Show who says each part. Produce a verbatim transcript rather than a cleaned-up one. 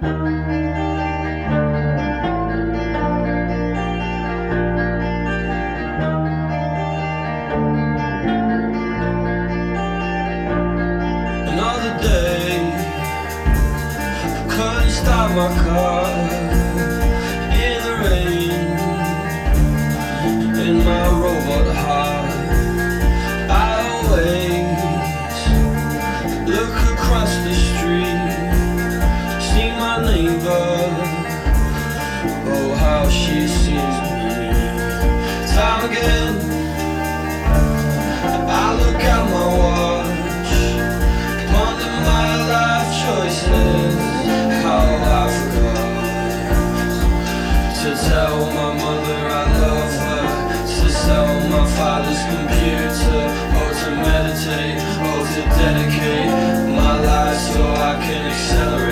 Speaker 1: Another day, couldn't stop my car in the rain, in my robot heart. I always look across the street, see my neighbor, oh how she sees me. Time again, I look at my watch, ponder my life choices, how I forgot to tell my mother I love her, to sell my father's computer, or to meditate, or to dedicate my life so I can accelerate.